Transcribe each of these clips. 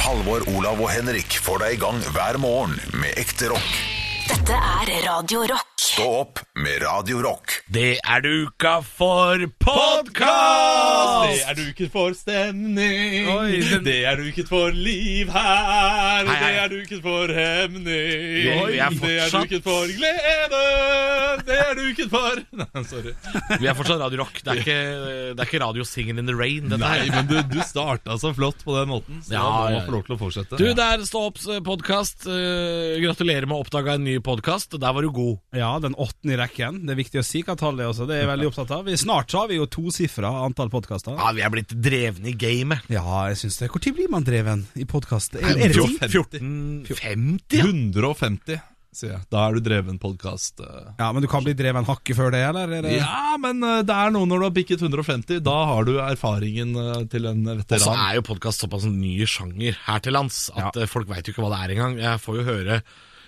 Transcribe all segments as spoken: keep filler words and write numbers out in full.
Halvor, Olav og Henrik får deg i gang hver morgen med ekte rock. Dette er Radio Rock. Stå opp med Radio Rock. Det er duka for podcast! Det er duket for stemning. Oi, den... Det er duket for liv her. Hei, hei. Det er duket for hemning. Vi er fortsatt... Det er duket for glede. Det er duket for... Nei, sorry. Vi er fortsatt Radio Rock. Det er ikke, det er ikke Radio Singing in the Rain. Nei, men du, du startet så flott på den måten, så Ja, da må ja. man få lov til å fortsette. Du, det er Stå opps podcast. Uh, gratulerer med å oppdage en ny podcast. Der var du god. Ja, den åttende i rekken. Det er viktig å si hva tallet er også. Det er jeg veldig opptatt av. Vi, snart så har vi jo tosifra antall podcaster. Ja, vi er blitt drevne i gamet. Ja, jeg synes det. Hvor tid blir man dreven i podcast? Er, er det ti? fjorten femti? Ja. hundre og femti, sier jeg. Da er du dreven podcast. Ja, men du kan bli dreven hakket før det, eller? Er det... Ja, men uh, det er noe når du har bikket hundre og femti. Da har du erfaringen uh, til en Og så veteran. er jo podcast såpass en ny sjanger her til lands at ja. folk vet jo ikke hva det er engang. Jeg får jo høre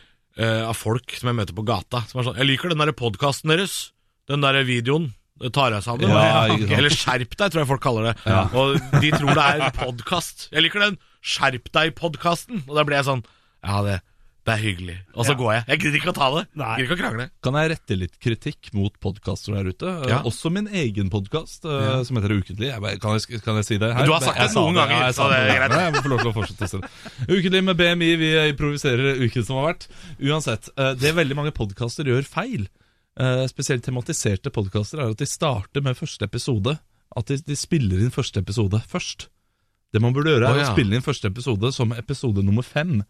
uh, av folk som jeg møter på gata som er sånn: jeg liker den der podcasten deres. Den der videoen. Det tar jeg sammen. Ja, ikke sant. Eller skjerp deg, tror jeg folk kaller det. Ja. Og de tror det er podcast. Jeg liker den skjerp deg-podcasten. Og da blir jeg sånn: ja, det, det er hyggelig. Og så Ja. går jeg. Jeg gidder ikke å ta det. Nei. Jeg gidder ikke å krangle. Kan jeg rette litt kritikk mot podcaster der ute? Ja. Uh, også min egen podcast, uh, Ja. som heter Ukentlig. Jeg, bare- kan, jeg, kan jeg si det her? Du har sagt Jeg det sa noen ganger, Ja, jeg så sa det er det. greit. Jeg må få lov til å fortsette å si det. Ukentlig med B M I, vi improviserer uken som har vært. Uansett, uh, det veldig mange podcaster gjør feil, uh, spesielt tematiserte podcaster, er at de starter med første episode. At de, de spiller inn første episode først. Det man burde gjøre er Å, ja. å spille inn første episode som episode nummer fem.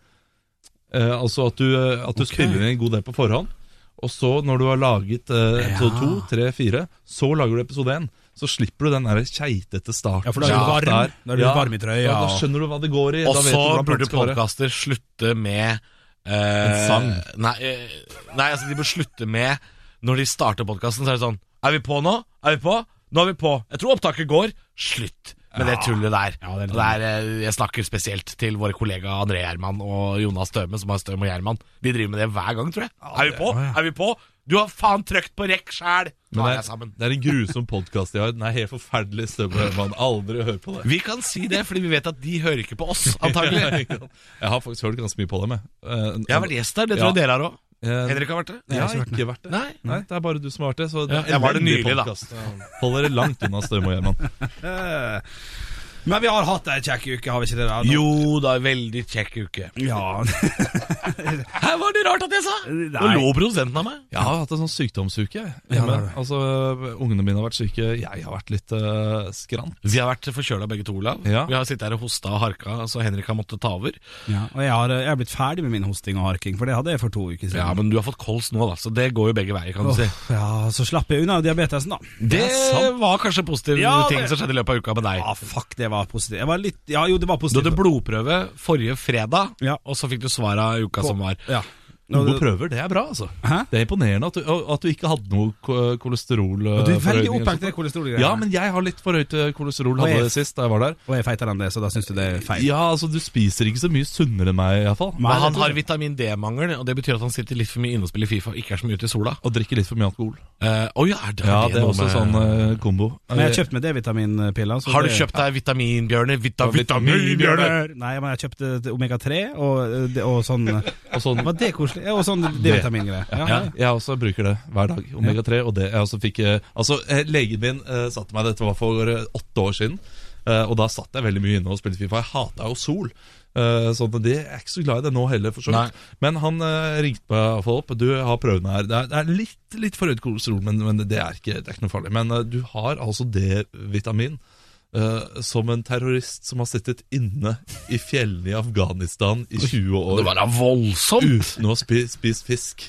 Uh, altså at du, uh, at du Ok. spiller inn en god del på forhånd. Og så når du har laget uh, episode Ja. to, tre, fire, så lager du episode én. Så slipper du den der keitete starten. Ja, for da er du Ja, varm. der. Da er du Ja. varm i trøya. Ja, da skjønner du hva det går i. Og Da vet så du hvordan burde det skal være. podcaster slutte med eh, En sang. Nei, eh, nei, altså de bør slutte med når de starter podcasten, så er det sånn: er vi på nå? Er vi på? Nå er vi på. Jeg tror opptaket går. Slutt med det tullet der. Ja, det er Og det er, eh, jeg snakker spesielt til våre kollegaer André Gjerman og Jonas Støme, som har Støm og Gjerman. De driver med det hver gang, tror jeg. Er vi på? Er vi på? Du har faen trykt på rekk sjæl! Men Ta det, deg sammen. er, det er en grusom podcast de har. Den er helt forferdelig stømme. Man aldri hører på det. Vi kan si det, fordi vi vet at de hører ikke på oss, antagelig. Jeg har faktisk hørt ganske mye på dem. jeg. Uh, Jeg har vært gjest der, det tror jeg dere har òg. uh, Henrik har vært det. Jeg har ikke vært det. Nei. Nei, det er bare du som har vært det. Så det Ja, er jeg var det elendig nylig, da. podcast. Hold dere langt unna Støm og Gjerman. Eh, Men vi har hatt en kjekk uke, har vi ikke det? da? Nå- Jo, det er veldig kjekk uke. Ja. Her var det rart at jeg sa! Nå Nei. lå produsenten av meg. Jeg har hatt en sånn sykdomsuke jeg, Ja, hjemme. det har du. Altså, ungene mine har vært syke. Jeg har vært litt uh, skrant. Vi har vært forkjøla begge to, Olav. Ja. Vi har sittet her og hosta og harka, så Henrik har måttet ta over. Ja, og jeg har, jeg har blitt ferdig med min hosting og harking, for det hadde jeg for to uker siden. Ja, Men du har fått kols nå, da, så det går jo begge veier, kan du Åh, si. ja, så slapp jeg unna diabetesen da. Det sant. var kanskje positive Ja, det- ting som skjedde i løpet av uka med deg. Ja, fuck, det var positivt. Jeg var litt, ja, jo, det var Du positivt. hadde blodprøve forrige fredag, Ja. og så fikk du svaret i uka som var. Ja. Gode prøver, det er bra, altså. Hæ? Det er imponerende at du, at du ikke hadde noe ko- kolesterol. Og du er veldig forhøyning og opphengt i sånt. det kolesterolgreiene. Ja, men jeg har litt for høyt eh, kolesterol. Og Hadde jeg- det sist da jeg var der. Og jeg feitere enn det, så da synes du det er feil. Ja, altså du spiser ikke så mye sunnere enn meg i hvert fall. Men han har vitamin D-mangel, og det betyr at han sitter litt for mye inne og spiller FIFA og ikke er så mye ute i sola. Og drikker litt for mye alkohol. Eh, Å ja, er det, Ja, er det er noe også med- sånn eh, kombo. Men jeg har kjøpt meg D-vitaminpiller. så Har du det- kjøpt deg vitaminbjørner? Vita, Ja, vitaminbjørner! Nei, men jeg kjøpte omega tre og, og sånn. Og sånn, Var det koselig? Ja, og sånn D-vitamingreier. Ja, ja. jeg også bruker det hver dag. Omega tre. Og det jeg også fikk eh, Altså, eh, legen min eh, satte meg, dette var for eh, åtte år siden, eh, og da satt jeg veldig mye inne og spilte FIFA. Jeg hata jo sol. Uh, sånn, det jeg er ikke så glad i det nå heller, for så vidt. Men han uh, ringte meg i hvert fall opp. Du, jeg har prøvene her. Det er, det er litt, litt forhøyt kolesterol, men, men det, er ikke, det er ikke noe farlig. Men uh, du har altså D-vitamin. Uh, som en terrorist som har sittet inne i fjellene i Afghanistan i tjue år Det var da voldsomt! uten å ha spi, spist fisk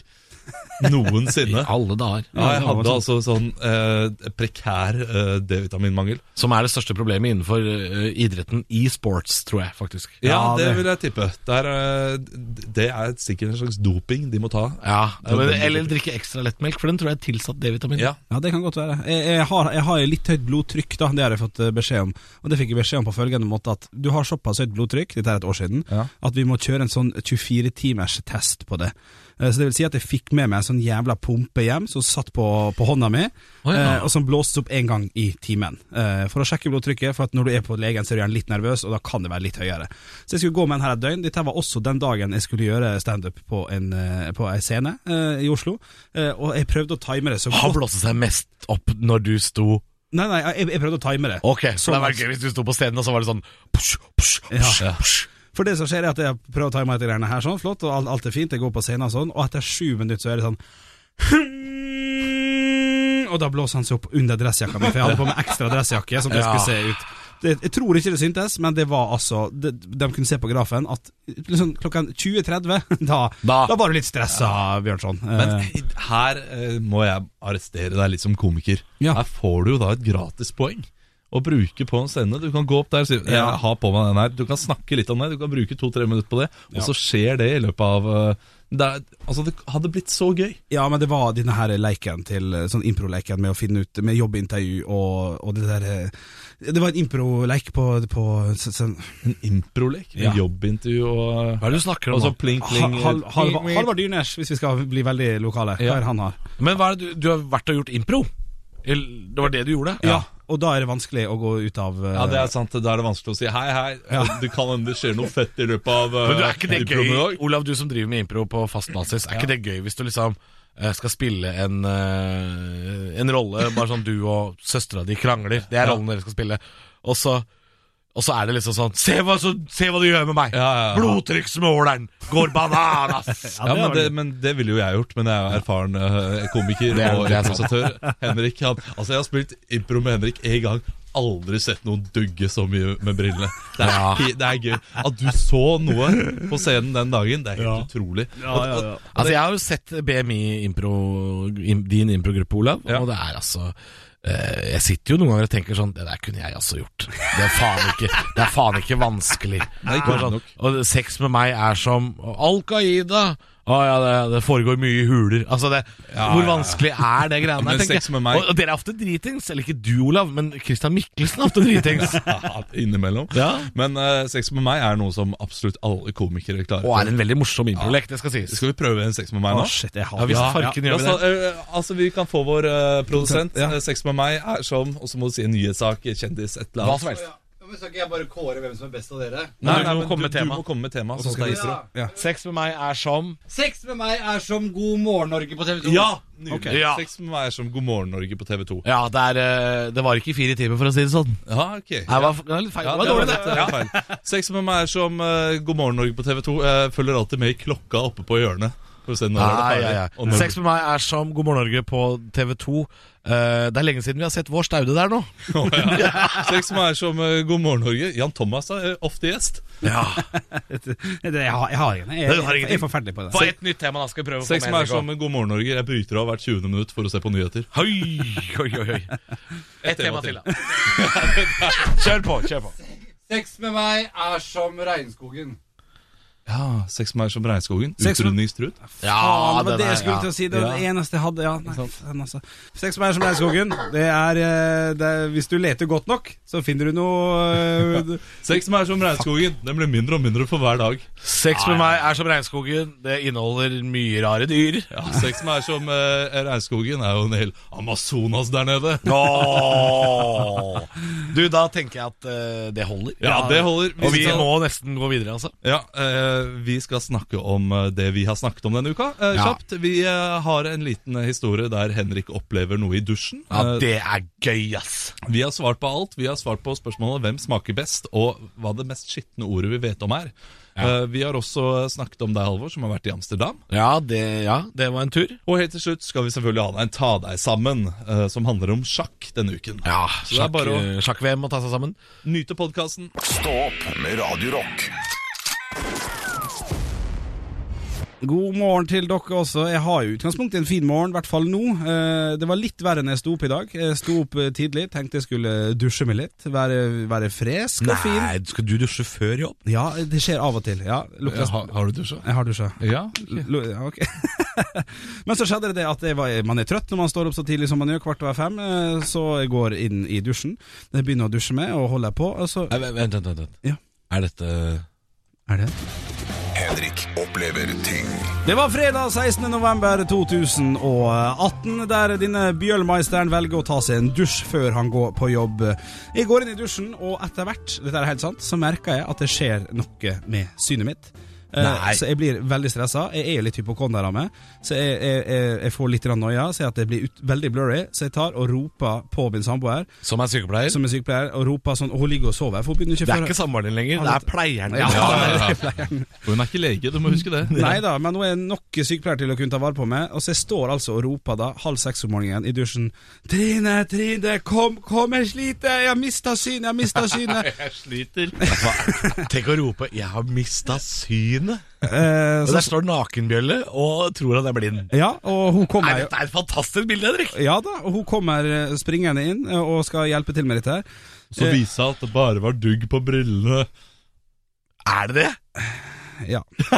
noensinne. I alle dager. Ja, jeg hadde altså sånn eh, prekær eh, D-vitaminmangel. Som er det største problemet innenfor eh, idretten i sports, tror jeg faktisk. Ja, Ja, det det- vil jeg tippe. Det er, eh, det er sikkert en slags doping de må ta. Ja, men, Eller drikke ekstra lettmelk, for den tror jeg er tilsatt D-vitamin. Ja, Ja, det kan godt være. Jeg, jeg, har, jeg har litt høyt blodtrykk, da. Det har jeg fått eh, beskjed om. Og det fikk jeg beskjed om på følgende måte: at du har såpass høyt blodtrykk, dette er et år siden, Ja. at vi må kjøre en sånn tjuefire timers test på det. Så det vil si at jeg fikk med meg en sånn jævla pumpe hjem som satt på, på hånda mi, oh, ja. og som blåste opp en gang i timen. For å sjekke blodtrykket, for at når du er på legen så er du gjerne litt nervøs, og da kan det være litt høyere. Så jeg skulle gå med den her et døgn. Dette var også den dagen jeg skulle gjøre stand-up på en, på en scene i Oslo, og jeg prøvde å time det så godt. Han blåste seg mest opp når du sto... Nei, nei, jeg, jeg prøvde å time det. Ok, så det var gøy hvis du sto på scenen, og så var det sånn push, push, push, ja. push. For det som skjer er at jeg prøver å ta meg etter greiene her sånn, flott, og alt, alt er fint, jeg går på scenen og sånn, og etter sju minutter så er det sånn og da blåser han seg opp under dressjakka mi, for jeg hadde på meg ekstra dressjakke som det skulle se ut. Det, jeg tror ikke det syntes, men det var altså, det, de kunne se på grafen at liksom, klokken tjue tretti, da, da. da var du litt stresset, ja. Bjørnson. Men her eh, må jeg arrestere deg litt som komiker. Ja. Her får du jo da et gratispoeng å bruke på en scene. Du kan gå opp der og si jeg ja. har på meg den her. Du kan snakke litt om det, du kan bruke to-tre minutter på det, og ja. så skjer det i løpet av det, altså det hadde blitt så gøy. Ja, men det var denne her leiken til sånn impro-leiken med å finne ut med jobbintervju og, og det der det var en impro-leik på, på sånn, en impro-leik? En ja. jobbintervju og hva er det du snakker om? Og så pling, pling, Hal, hal, hal, Halvard Dyrnes, hvis vi skal bli veldig lokale. Hva ja. er han har? Men hva er det du, du har vært og gjort impro? Det var det du gjorde? Ja, og da er det vanskelig å gå ut av uh... Ja, det er sant, da er det vanskelig å si hei, hei, ja. du kan hende det skjer noe fett i løpet av uh, Men du, er ikke det gøy, Olav, du som driver med impro på fast basis, er ja. ikke det gøy hvis du liksom uh, skal spille en, uh, en rolle, bare sånn du og søstera di krangler, det er rollen ja. dere skal spille, og så Og så er det liksom sånn Se hva, så, se hva du gjør med meg ja, ja, ja. Blodtrykksmåleren går bananas ja, ja, men, det, men det ville jo jeg gjort. Men jeg er erfaren uh, komiker er, og improvisatør. Henrik han, altså jeg har spilt impro med Henrik en gang. Aldri sett noen dugge så mye med brillene. Det er, ja. det er gøy. At du så noe på scenen den dagen, det er helt ja. utrolig. ja, ja, ja. Altså jeg har jo sett B M I impro, din improgruppe, Olav, ja. og det er altså Uh, jeg sitter jo noen ganger og tenker sånn det der kunne jeg også gjort. Det er faen ikke, det er faen ikke vanskelig. Nei, ikke sånn, og sex med meg er som Al-Qaida. Å ja, det, det foregår mye i huler. Altså det, ja, hvor vanskelig er det greiene der, tenker jeg. Og, og dere er ofte dritings. Eller ikke du, Olav, men Christian Mikkelsen er ofte dritings. Ja, innimellom ja. Men uh, sex med meg er noe som absolutt alle komikere klarer. Og er en veldig morsom improlek, det skal sies. Skal vi prøve en sex med meg nå? Oh, shit, jeg har ja, hvis ja, farken ja. gjør altså, det uh, altså vi kan få vår uh, produsent ja. uh, Sex med meg er som, og så må du si en nyhetssak, kjendis, et eller annet. Hva som helst. Men så kan jeg bare kåre hvem som er best av dere. Nei, nei, nei, men du, du, du må komme med tema, så skal ja. ja. Sex med meg er som Sex med meg er som God morgen Norge på T V to. Ja, okay. ja. Sex med meg er som God morgen Norge på T V to. Ja, det, er, det var ikke fire timer for å si det sånn. Ja, ok Det var, det var litt feil, ja, det var dårlig det ja. feil. Sex med meg er som uh, God morgen Norge på T V to. Jeg følger alltid med i klokka oppe på hjørnet. Ah, ja, ja. Sex med meg er som God morgen Norge på T V to. uh, Det er lenge siden vi har sett vår Staude der nå. oh, ja. Sex med meg er som uh, God morgen Norge. Jan Thomas er ofte gjest. Ja det, jeg har, jeg har ingen jeg, jeg, jeg, jeg er forferdelig på det. Få et nytt tema da, skal vi prøve. Sex med meg er som God morgen Norge. Jeg bryter av hvert tjuende minutt for å se på nyheter. Høy, høy, høy, høy. Et tema til da. Kjør på, kjør på. Sex med meg er som regnskogen. Ja, sex med meg som regnskogen. Utrydningstrutt. Ja, det var det jeg skulle til å si. Det var det eneste jeg hadde. Ja, nei, altså. Sex med meg som regnskogen. Det er, det er hvis du leter godt nok, så finner du noe uh, Sex med meg som regnskogen. Den blir mindre og mindre for hver dag. Sex med meg er som regnskogen. Det inneholder mye rare dyr. Ja, sex med meg som uh, regnskogen er jo en hel Amazonas der nede. Oh. Du, da tenker jeg at uh, det holder. Ja, det holder. Vi og vi skal... må nesten gå videre, altså. Ja, uh, vi skal snakke om det vi har snakket om denne uka. eh, ja. Kjapt, vi eh, har en liten historie der Henrik opplever noe i dusjen. Ja, det er gøy, ass. Vi har svart på alt. Vi har svart på spørsmålet hvem smaker best, og hva det mest skitne ordet vi vet om er. Ja. eh, Vi har også snakket om deg, Halvor, som har vært i Amsterdam. Ja, det, ja, det var en tur. Og helt til slutt skal vi selvfølgelig ha deg en Ta deg sammen, eh, som handler om sjakk denne uken. Ja, Så sjakk, det er bare å sjakk-V M å ta seg sammen. Nyte podcasten. Stå opp med Radio Rock. God morgen til dere også. Jeg har jo utgangspunkt i en fin morgen, i hvert fall nå. Det var litt verre enn jeg sto opp i dag. Jeg sto opp tidlig, tenkte jeg skulle dusje meg litt, være, være fresk og fin. Nei, skal du dusje før jobb? Ja, det skjer av og til. Ja, ja, har, har du dusja? Jeg har dusja. Ja, okay. L- ja, ok. Men så skjedde det at jeg var, man er trøtt når man står opp så tidlig som man gjør, kvart over fem, så jeg går inn i dusjen. Jeg begynner å dusje med og holder på. Og så... Vent, vent, vent. Ja. Er dette... Er det? Henrik opplever ting. Det var fredag sekstende november to tusen og atten, der denne Bjølmeisteren velger å ta seg en dusj før han går på jobb. Jeg går inn i dusjen, og etter hvert, dette er helt sant, så merker jeg at det skjer noe med synet mitt. Nei. Så jeg blir veldig stresset. Jeg er jo litt hypokonder av meg, så jeg, jeg, jeg, jeg får litt noia, så at det blir ut, veldig blurry. Så jeg tar og roper på min samboer, Som er sykepleier? Som er sykepleier, og roper sånn, og hun ligger og sover, for hun begynner ikke Det er før- ikke samboeren din lenger, det er pleieren din. Ja, Ja, ja, det ja. er pleieren. Hun er ikke lege, du må huske det. Neida, men hun er nok sykepleier til å kunne ta vare på meg. Og så jeg står altså og roper da halv seks om morgenen i dusjen: Trine, Trine, kom, kom, jeg sliter, jeg har mistet synet, jeg har mistet synet. Jeg sliter. Tenk å rope 'jeg har mistet synet'. eh, Og så, der står Nakenbjølle og tror han er blind. Ja, og hun Nei, kommer jo dette er et fantastisk bilde, Henrik. Ja da, og hun kommer eh, springende inn eh, og skal hjelpe til med dette her. Så viser det at det bare var dugg på brillene. Er det det? Ja.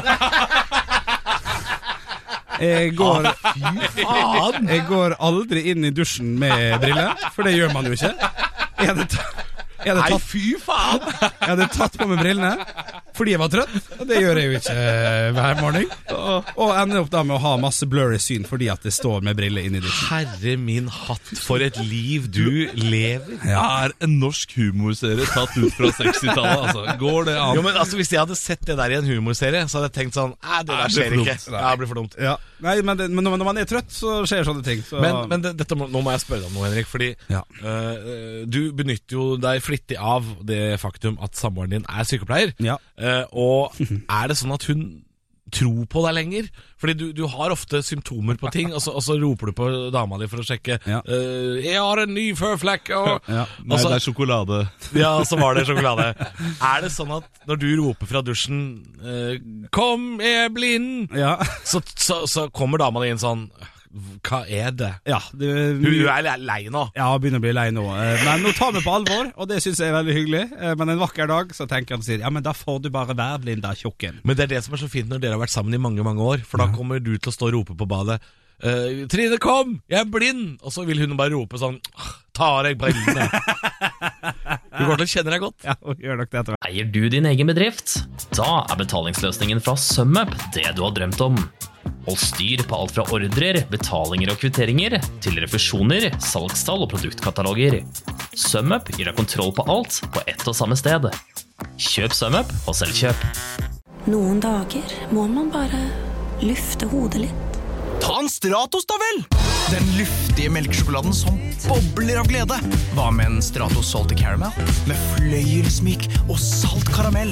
Jeg går, Faen! jeg går aldri inn i dusjen med briller, for det gjør man jo ikke. Jeg hadde, ta, jeg hadde, Nei, tatt, fy faen! jeg hadde tatt på meg brillene fordi jeg var trøtt, og det gjør jeg jo ikke eh, hver morgen. Og, og ender opp da med å ha masse blurry syn fordi at det står med briller inn i dusjen. Herre min hatt, for et liv du lever. Det er en norsk humorserie tatt ut fra sekstitallet, altså. Går det an? Jo, men altså, Hvis jeg hadde sett det der i en humorserie, så hadde jeg tenkt sånn Nei, det der Nei, det skjer blir ikke. for dumt. Ja, det blir for dumt. Ja. Nei, men, det, men når man er trøtt, så skjer sånne ting. Så. Men, men det, dette må, nå må jeg spørre deg om noe, Henrik. Fordi Ja. øh, du benytter jo deg flittig av det faktum at samboeren din er sykepleier. Ja. Øh, og er det sånn at hun tror på deg lenger? Fordi du, du har ofte symptomer på ting, og så, og så roper du på dama di for å sjekke. Ja. øh, 'Jeg har en ny føflekk', og, Ja. Nei, og så, det er sjokolade. ja, så var det sjokolade. Er det sånn at når du roper fra dusjen øh, 'Kom, jeg er blind', Ja. så, så, så kommer dama di inn sånn 'Hva er det?' Ja, det, Hun, hun er le- lei nå. Ja, jeg begynner å bli lei nå. Eh, Men nå tar vi på alvor, og det synes jeg er veldig hyggelig. Eh, Men en vakker dag så tenker han og sier: ja, men da får du bare være blind da, tjukken. Men det er det som er så fint når dere har vært sammen i mange mange år. For da kommer du til å stå og rope på badet eh, 'Trine, kom! Jeg er blind!' Og så vil hun bare rope sånn 'Ta av deg brillene'. Du kommer til å kjenne deg godt. Ja, og gjør nok det etter hvert. Eier du din egen bedrift? Da er betalingsløsningen fra SumUp det du har drømt om. Hold styr på alt fra ordrer, betalinger og kvitteringer til refusjoner, salgstall og produktkataloger. SumUp gir deg kontroll på alt på ett og samme sted. Kjøp SumUp og selvkjøp. Noen dager må man bare lufte hodet litt. Ta en Stratos da vel! Den luftige melkesjokoladen som bobler av glede. Hva med en Stratos Salty Caramel? Med fløyelsmyk og salt karamell.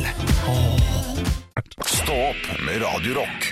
Stå opp med Radio Rock.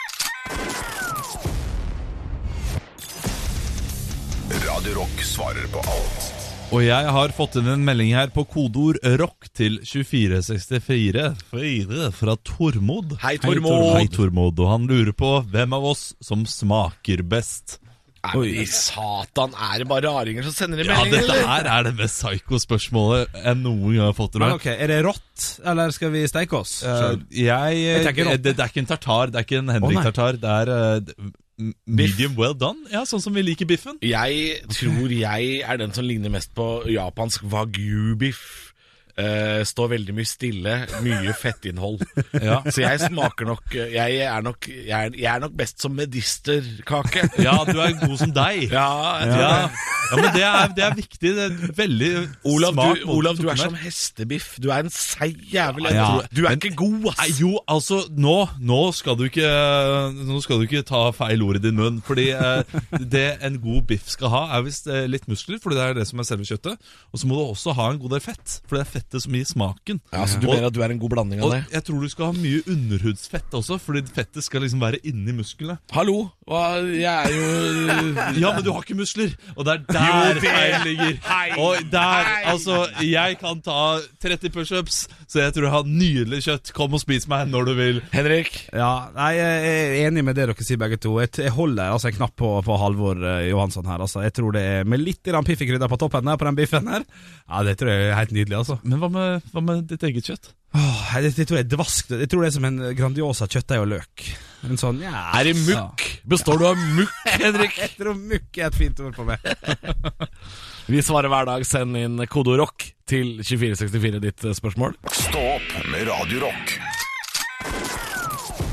Radio Rock svarer på alt. Og jeg har fått inn en melding her på kodeord rock til tjuefire sekstifire Fire fra Tormod. Hei, Tormod. Hei, Tormod. Og han lurer på hvem av oss som smaker best. Oi, satan, er det bare raringer som sender inn Ja, melding, dette eller? her er det mest psycho-spørsmålet jeg noen gang har fått til Men meg. ok, er det rått, eller skal vi steike oss? Eh, jeg, Jeg tenker rått. det, det er ikke en tartar, det er ikke en Å, nei. Henrik-tartar. Det er eh, m- medium well done. Ja, sånn som vi liker biffen. Jeg tror jeg er den som ligner mest på japansk wagyu-biff. Eh, står veldig mye stille, mye fettinnhold. Ja. Så jeg smaker nok Jeg er nok, jeg er, jeg er nok best som medisterkake. Ja, du er god som deg. Ja, jeg tror Ja, det. ja men det er, det er viktig. Det er veldig Olav, smart du, måte Olav, å du er tok som med. hestebiff. Du er en seig jævel. Jeg Ja, tror- Du er men- ikke god, ass. Nei, jo, altså, nå, nå, skal du ikke, nå skal du ikke ta feil ord i din munn. Fordi eh, det en god biff skal ha, er visst eh, litt muskler, fordi det er det som er selve kjøttet. Og så må du også ha en god del fett, for det er fettet som gir smaken. Ja, så du Og- mener at du er en god blanding av Og det? jeg tror du skal ha mye underhudsfett også, fordi fettet skal liksom være inni musklene. Hallo, hva, jeg er jo Ja, men du har ikke muskler, og det er Jo, der det- feilen ligger. Hei, Og der, hei. altså, jeg kan ta tretti pushups, så jeg tror jeg har nydelig kjøtt. Kom og spis meg når du vil. Henrik, Ja, nei, jeg er enig med det dere sier begge to. Jeg, t- jeg holder altså en knapp på, på Halvor eh, Johansson her. Altså. Jeg tror det er med litt piffikrydder på toppen der, på den biffen her. Ja, det tror jeg er helt nydelig, altså. Men hva med, hva med ditt eget kjøtt? Åh, det, det tror jeg er dvask. Jeg tror det er som en Grandiosa kjøttdeig og løk. En sånn, ja. er det mukk? Består du av mukk, Henrik? Jeg tror mukk er et fint ord på meg. Vi svarer hver dag. Send inn kodeord rock til tjuefire sekstifire ditt eh, spørsmål. Stå opp med Radio Rock.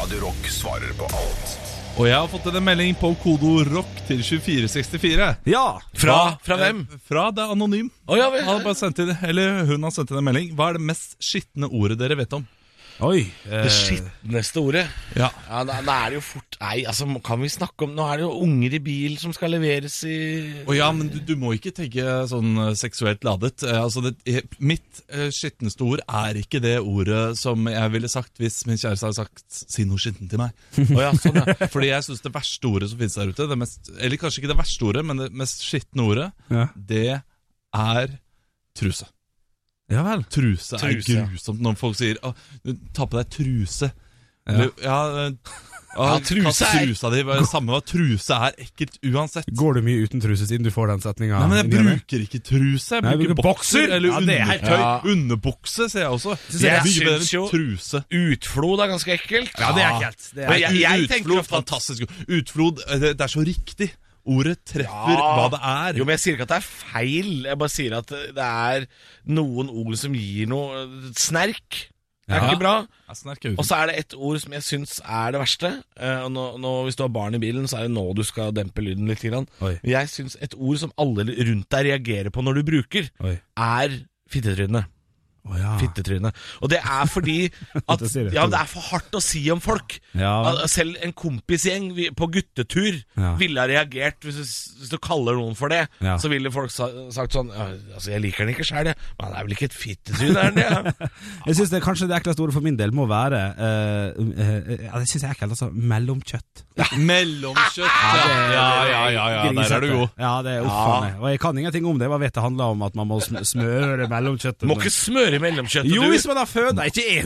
Radio Rock svarer på alt. Og jeg har fått en melding på kodo rock til tjuefire sekstifire. Ja! Fra, fra hvem? Eh, Fra det er anonym. Å, ja, vel. Han har bare sendt inn, eller hun har sendt inn en melding. Hva er det mest skitne ordet dere vet om? Oi. Det skitneste ordet. Ja. Ja, da, da er det jo fort. Nei, altså, kan vi snakke om. Nå er det jo unger i bil som skal leveres i Og ja, men du, du må ikke tenke sånn eh, seksuelt ladet. Eh, altså det, eh, Mitt eh, skitneste ord er ikke det ordet som jeg ville sagt hvis min kjæreste hadde sagt 'si noe skitten til meg'. Å ja, sånn, ja. Fordi jeg synes det verste ordet som finnes der ute, det mest, eller kanskje ikke det verste ordet, men det mest skitne ordet, Ja. det er truse. Ja vel. Truse er Truse, ja. grusomt når folk sier «Å, ta på deg truse». Eller, ja, eh, Ja, truse kast er- trusa di, samme hva, truse er ekkelt uansett. Går du mye uten truse siden du får den setninga? Nei, men jeg bruker ikke truse. Jeg Nei, bruker jeg bruker bokser bokser. eller Ja, det er helt undertøy. tøy. Underbukse ser jeg også. Jeg Det er mye syns bedre enn jo- truse. Utflod er ganske ekkelt. Ja, det er ekkelt. Det Men er. jeg, jeg tenker Utflod, ofte at fantastisk. Utflod, det, det er så riktig. Ordet treffer Ja. hva det er. Jo, men jeg sier ikke at det er feil. Jeg bare sier at det er noen ord som gir noe snerk. Det er Ja. ikke bra. Jeg snerker ut. Og så er det et ord som jeg syns er det verste. Eh, og nå, nå, Hvis du har barn i bilen, så er det nå du skal dempe lyden litt. Grann. Oi. Jeg syns et ord som alle rundt deg reagerer på når du bruker, Oi. er fittetryne. Å ja. Fittetryne. Og det er fordi at Det sier det. ja, det er for hardt å si om folk. Ja. At selv en kompisgjeng vi- på guttetur Ja. ville ha reagert hvis du, hvis du kaller noen for det. Ja. Så ville folk sa, sagt sånn ja, altså, 'Jeg liker den ikke sjøl, jeg.' Men han er vel ikke et fittetryne, er han det? Ja? Jeg synes det kanskje det ekleste ordet for min del må være uh, uh, ja, Det synes jeg er ekkelt, altså mellomkjøtt. Mellomkjøtt. Ja, ja, ja, ja, ja. Der er du god. Ja, det er uffa meg. Og jeg kan ingenting om det. Hva vet det handler om at man må sm- smøre mellomkjøttet? Må ikke smøre mellomkjøttet, Jo, du. hvis man har født Ikke én!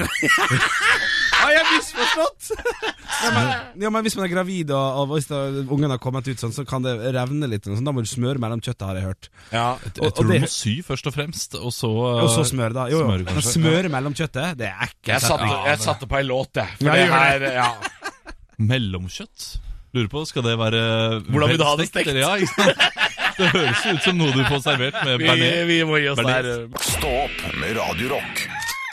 Har jeg misforstått? Ja men, ja, men hvis man er gravid og, og hvis da, ungen har kommet ut sånn, så kan det revne litt. Sånn. Da må du smøre mellomkjøttet, har jeg hørt. Ja. Jeg Og- tror og du det- må sy først og fremst, og så Og så smør, da. Jo, jo. Smør, Men kanskje. smøre mellomkjøttet, det er ekkelt. Jeg satte, Ja, jeg satte på en låt, jeg. For Ja, det gjør her, det. ja. Mellomkjøtt? Lurer på, skal det være Hvordan vil du ha det velstekt, stekt? eller? Ja, ikke sant? Det høres jo ut som noe du får servert med Vi, bearnés. vi må gi oss Bearnés. der. Stå opp med Radio Rock.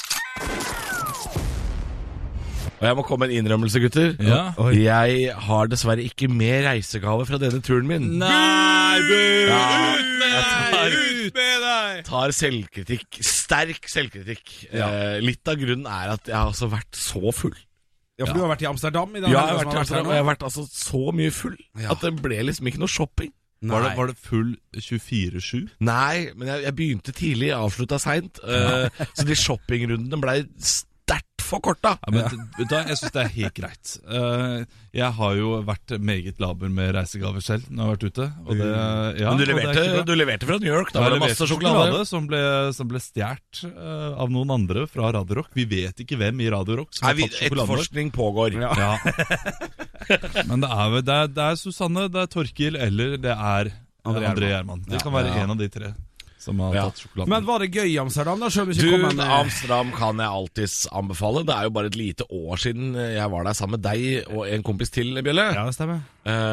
Og jeg må komme med en innrømmelse, gutter. Ja. Oi. Jeg har dessverre ikke med reisegave fra denne turen min. Nei, bu! Ja, Ut med deg! Ut med deg! Tar selvkritikk. Sterk selvkritikk. Eh, litt av grunnen er at jeg har altså vært så full. Ja, for du har vært i Amsterdam i dag? Ja, jeg har vært, i Amsterdam, og jeg har vært altså så mye full Ja. at det ble liksom ikke noe shopping. Var det, var det full tjuefire sju? Nei, men jeg, jeg begynte tidlig, avslutta seint. eh, så de shoppingrundene blei sterkt forkorta. Ja, men vet du hva, jeg syns det er helt greit. Eh, jeg har jo vært meget laber med reisegaver selv når jeg har vært ute. Og det, ja, Men du og det er leverte, ikke bra. du leverte fra New York. Da Jeg var det leverte masse sjokolade. som ble, som ble stjålet eh, av noen andre fra Radio Rock. Vi vet ikke hvem i Radio Rock som Nei, har vi, tatt sjokoladen vår. etterforskning pågår. Ja. Men det er, vel- det, er, det er Susanne, det er Torkil eller det er André André Gjerman. Gjerman. Det kan være en av de tre som har Ja. tatt sjokoladen. Men var det gøy i Amsterdam, da? Selv om du Du, ikke kom med Amsterdam kan jeg alltids anbefale. Det er jo bare et lite år siden jeg var der sammen med deg og en kompis til, Bjølle. Ja, det stemmer.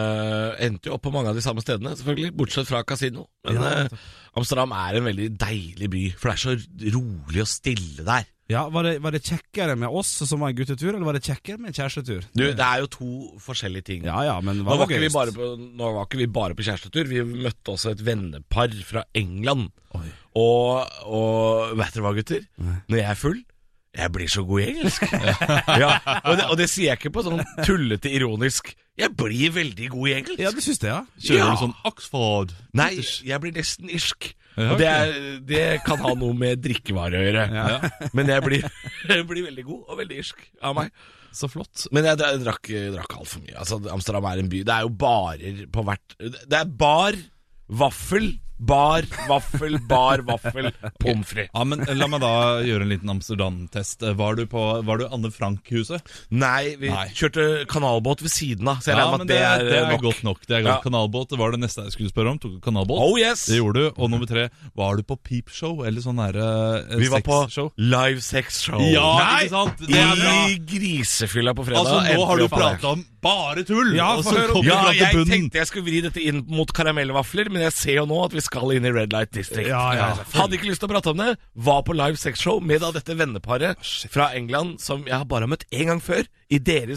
Eh, endte jo opp på mange av de samme stedene, selvfølgelig, bortsett fra kasino. Men Ja, eh, Amsterdam er en veldig deilig by, for det er så rolig og stille der. Ja, var det, var det kjekkere med oss som var en guttetur, eller var det kjekkere med en kjærestetur? Du, det er jo to forskjellige ting. Ja, ja, men Nå hva var, var ikke vi gøyest? bare på, nå var ikke vi bare på kjærestetur. Vi møtte også et vennepar fra England. Oi. Og, og vet dere hva, gutter? Når jeg er full, jeg blir så god i engelsk. ja, og, det, og det sier jeg ikke på sånn tullete ironisk. Jeg blir veldig god i engelsk. Ja, du syns det, ja? Kjører Ja. du sånn Oxford? Nei, jeg blir nesten irsk. Ja, Og det, ok. er, det kan ha noe med drikkevare å gjøre. Men jeg blir, jeg blir veldig god og veldig irsk av meg. Så flott. Men jeg, dra- drakk, drakk altfor mye. Altså, Amsterdam er en by. Det er jo barer på hvert Det er bar, vaffel, bar, vaffel, bar, vaffel, pommes frites. Ja, men La meg da gjøre en liten Amsterdam-test. Var du på Var du Anne Frank-huset? Nei, vi Nei. kjørte kanalbåt ved siden av, så jeg Ja, regner men med at det, det er er nok. godt nok. Det er godt. Ja. Kanalbåt, det var det neste jeg skulle spørre om. Tok du kanalbåt? Oh yes! Det gjorde du. Og nummer tre, var du på peepshow eller sånn nære Vi var på sexshow? live sex show. Ja, Nei! ikke sant? Det er bra. I grisefylla på fredag. Altså, nå endte har vi du opp av det. prata om bare tull! Ja, og få så høre. kommer Ja, vi til jeg bunnen. tenkte jeg skulle vri dette inn mot karamellvafler, men jeg ser jo nå at vi skal inn i Red Light District. Ja, ja, Hadde ikke lyst til å prate om det. Var på live sexshow med da dette venneparet fra England som jeg har bare møtt én gang før, i deres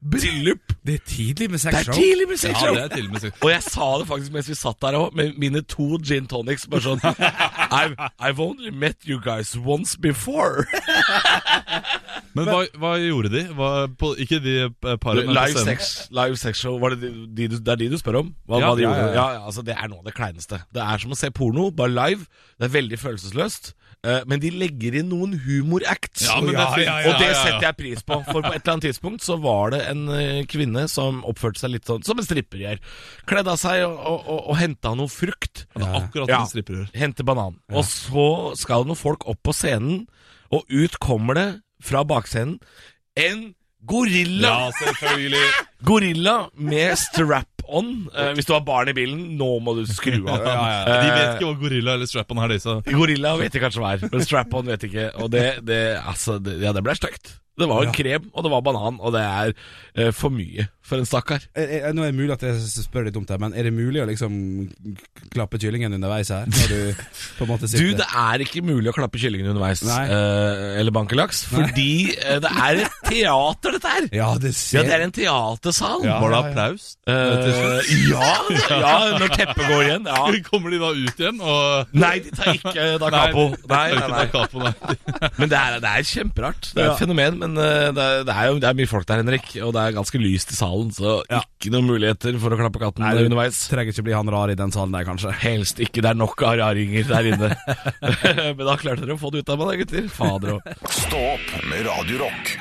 bryllup. Det er tidlig med Det er sexshow. tidlig med sexshow. Ja, det er til og med sikkert. Og jeg sa det faktisk mens vi satt der også, med mine to gin tonics. Bare sånn I've, I've only met you guys once before. Men hva, hva gjorde de? Hva, på, ikke de eh, paret, men på Live scenen. sex, live sex show, var det, de, de, du- det er de du spør om? Hva, Ja, hva de ja, gjorde? ja, Ja, ja. ja, altså, det er noe av det kleineste. Det er som å se porno, bare live. Det er veldig følelsesløst. eh, Men de legger inn noen humoracts. Ja, men det er fint. Og det setter jeg pris på. For på et eller annet tidspunkt så var det en eh, kvinne som oppførte seg litt sånn som en stripper gjør. Kledde av seg og, og, og, og henta noe frukt. Det er akkurat Ja. som en stripper gjør. Hente banan. Og så skal noen folk opp på scenen, og ut kommer det fra bakscenen en gorilla. Ja, selvfølgelig. Gorilla med strap-on. Eh, hvis du har barn i bilen, nå må du skru av. De vet ikke hva gorilla eller strap-on har, de, så Gorilla vet jeg kanskje hva er, men strap-on vet jeg ikke. Og det, det, altså, det, ja, det ble stygt. Det var en krem, og det var banan, og det er eh, for mye for en stakkar. Er, er, nå er det mulig at jeg spør litt dumt her, men er det mulig å liksom klappe kyllingen underveis her? Når du på en måte Du, sitter det er ikke mulig å klappe kyllingen underveis, Nei. eh, eller banke laks, fordi eh, det er et teater, dette her. Ja, det ser Ja, det er en teatersal. Ja, var det ja, ja. applaus? Eh, ja, ja, når teppet går igjen. Ja. Kommer de da ut igjen? Og... Nei, de tar ikke da capo. Nei, Nei, nei, nei. ikke da capo, nei. Men det er, det er kjemperart. Det er et fenomen, men eh, det er, det er jo det er mye folk der, Henrik, og det er ganske lyst i salen, så ikke noen muligheter for å klappe katten Nei, du underveis. trenger ikke bli han rar i den salen der, kanskje. Helst ikke. Det er nok av raringer der inne. Men da klarte dere å få det ut av meg, gutter. Fader òg. Stå opp med Radio Rock.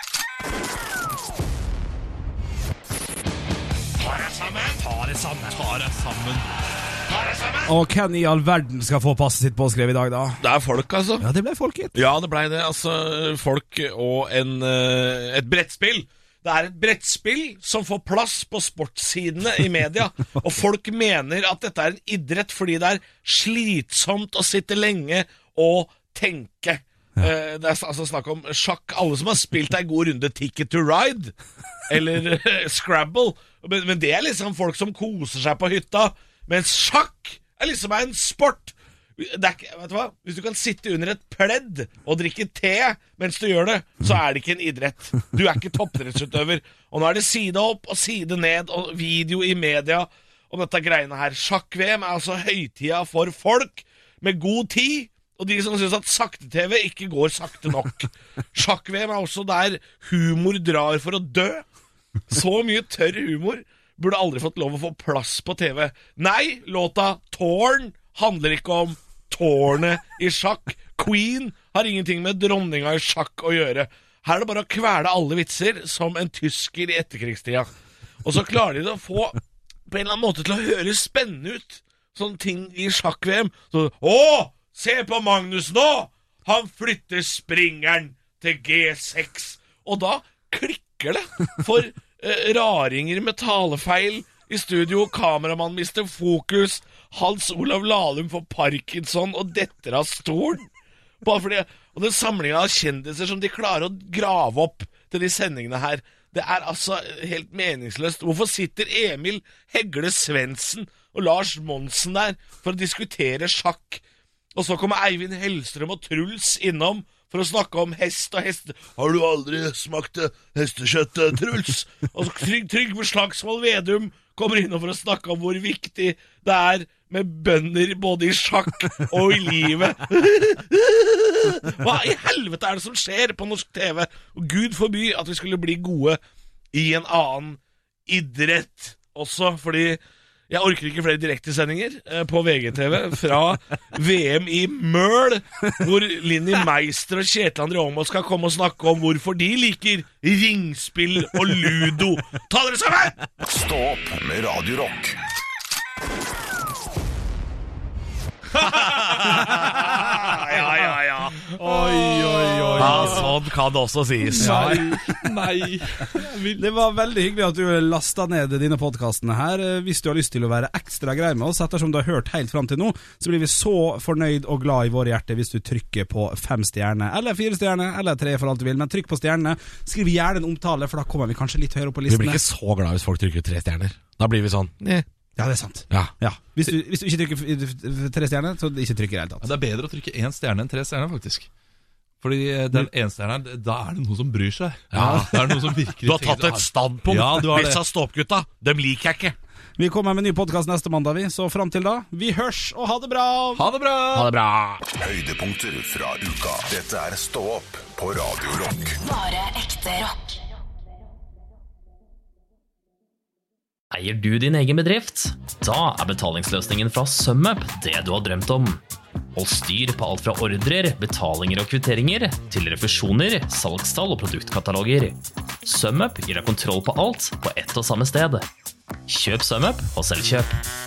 Og hvem i all verden skal få passet sitt påskrevet i dag, da? Det er folk, altså. Ja, det ble folk, gitt. Ja, det blei det. Altså, folk og en, eh, et brettspill. Det er et brettspill som får plass på sportssidene i media. Og folk mener at dette er en idrett fordi det er slitsomt å sitte lenge og tenke. Eh, det er altså snakk om sjakk. Alle som har spilt ei god runde Ticket to Ride eller eh, Scrabble. Men, men det er liksom folk som koser seg på hytta. Mens sjakk er liksom en sport. Det er ikke, vet du hva? Hvis du kan sitte under et pledd og drikke te mens du gjør det, så er det ikke en idrett. Du er ikke toppidrettsutøver. Og nå er det side opp og side ned og video i media om dette greiene her. Sjakk-V M er altså høytida for folk med god tid, og de som synes at sakte-T V ikke går sakte nok. Sjakk-V M er også der humor drar for å dø. Så mye tørr humor burde aldri fått lov å få plass på T V. Nei, låta Tårn handler ikke om tårnet i sjakk. Queen har ingenting med dronninga i sjakk å gjøre. Her er det bare å kvele alle vitser som en tysker i etterkrigstida. Og så klarer de det å få på en eller annen måte til å høre spennende ut. Sånne ting i sjakk-V M. Så, å, se på Magnus nå! Han flytter springeren til G seks. Og da klikker det for eh, raringer med talefeil i studio. Kameramann mister fokus. Hans Olav Lahlum får parkinson og detter av stolen. Bare fordi, og den samlingen av kjendiser som de klarer å grave opp til de sendingene her, det er altså helt meningsløst. Hvorfor sitter Emil Hegle Svendsen og Lars Monsen der for å diskutere sjakk? Og så kommer Eivind Hellstrøm og Truls innom for å snakke om hest og hest. Har du aldri smakt hestekjøtt, Truls? Og så Trygg, Trygve Slagsvold Vedum kommer innom for å snakke om hvor viktig det er med bønder både i sjakk og i livet. Hva i helvete er det som skjer på norsk T V? Og Gud forby at vi skulle bli gode i en annen idrett også, fordi jeg orker ikke flere direktesendinger eh, på V G T V fra V M i Møl, hvor Linni Meister og Kjetil André Aamodt skal komme og snakke om hvorfor de liker ringspill og ludo. Ta dere sammen! Stå opp med Radio Rock. Ja, ja, ja. Oi, oi, oi. Ja, sånn kan det også sies. Nei. Det var veldig hyggelig at du lastet ned dine podcastene her. Hvis du har lyst til å være ekstra grei med oss, ettersom du har hørt helt frem til nå, så blir vi så fornøyd og glad i våre hjerter hvis du trykker på fem stjerner, eller fire stjerner, eller tre for alt du vil. Men trykk på stjernene. Skriv gjerne en omtale, for da kommer vi kanskje litt høyere opp på Vi listene. blir ikke så glad hvis folk trykker tre stjerner. Da blir vi sånn eh. Ja, det er sant. Ja. Ja. Hvis, du, hvis du ikke trykker f- f- tre stjerner, så ikke trykk i det hele tatt. Ja, det er bedre å trykke én stjerne enn tre stjerner, faktisk. Fordi den eneste her, da er det noen som bryr seg. Ja. Det er noen som virkelig Du har tatt et standpunkt. Ja, du har det. Disse ståpgutta, dem liker jeg ikke. Vi kommer med en ny podcast neste mandag, vi. Så frem til da, vi hørs og ha det bra! Ha det bra! Ha det bra. Høydepunkter fra uka. Dette er Stå opp på Radio Rock. Bare ekte rock. Eier du din egen bedrift? Da er betalingsløsningen fra SumUp det du har drømt om. Hold styr på alt fra ordrer, betalinger og kvitteringer til refusjoner, salgstall og produktkataloger. SumUp gir deg kontroll på alt på ett og samme sted. Kjøp SumUp og selv kjøp.